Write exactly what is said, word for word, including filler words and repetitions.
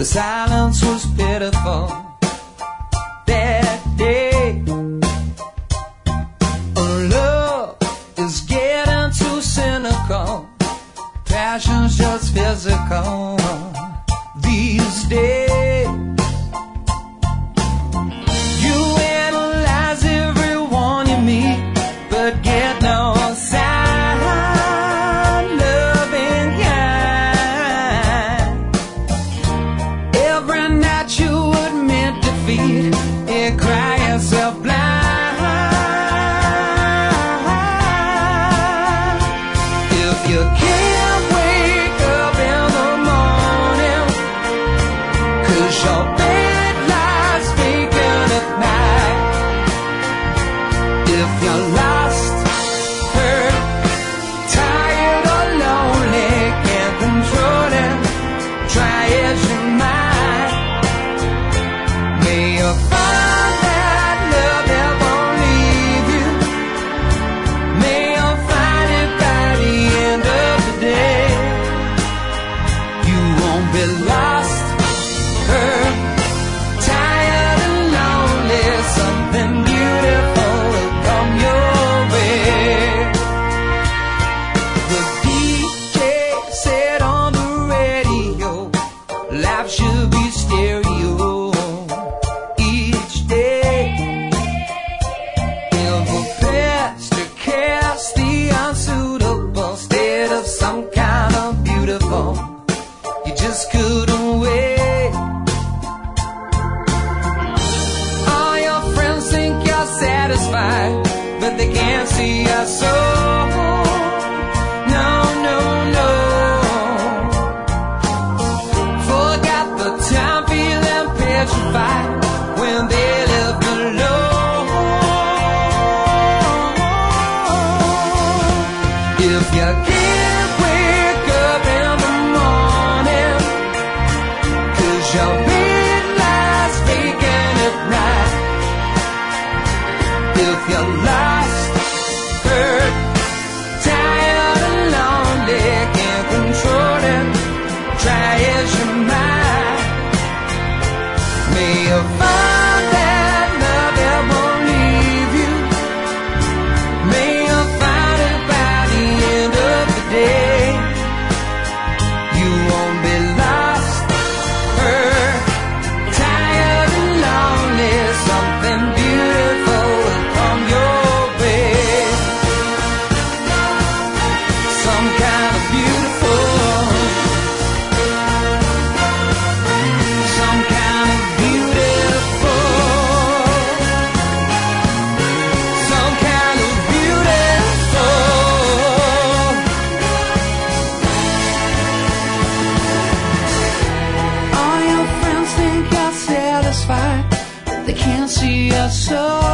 The silence was pitiful that day. Oh, love is getting too cynical. Passion's just physical these days. You analyze everyone you meet, but get no sign. Loving kind. Every night you admit defeat and cry yourself blind. If you can't wake up in the morning, 'cause your bed lies vacant at night. If you're lost, hurt, tired or lonely, can't control it, try as you might. May you find that love that won't leave you. May you find it by the end of the day. You won't be lost, hurt, tired and lonely. Something beautiful will come your way. The D J said on the radio, life should be stereo each day. In the past to cast the unsuitable instead of some kind of beautiful. You just couldn't wait. All your friends think you're satisfied, but they can't see your soul. No, no, no. Forgot the time feeling petrified when they live alone. If you can't wake up in the morning, 'cause your bed lies vacant at night. If you're lost, hurt, tired and lonely, can't control it, try as you might. May you find that love that won't leave you. May you find it by the end of the day. You won't be lost, hurt, tired and lonely. Something beautiful will come your way. Some kind of beautiful. Some kind of beautiful. Some kind of beautiful. All your friends think you're satisfied, they can't see your soul.